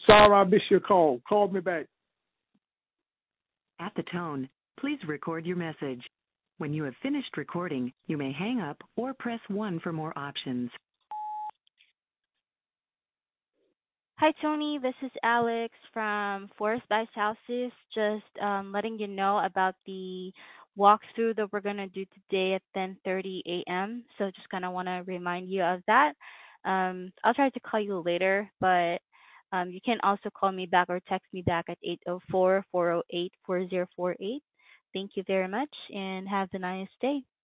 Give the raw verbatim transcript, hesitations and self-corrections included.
Sorry I missed your call. Call me back. At the tone, please record your message. When you have finished recording, you may hang up or press one for more options. Hi, Tony. This is Alex from Forest by Houses. Just um, letting you know about the walkthrough that we're gonna do today at ten thirty a m. So just kind of want to remind you of that. Um, I'll try to call you later, but um, you can also call me back or text me back at eight zero four, four zero eight, four zero four eight. Thank you very much and have a nice day.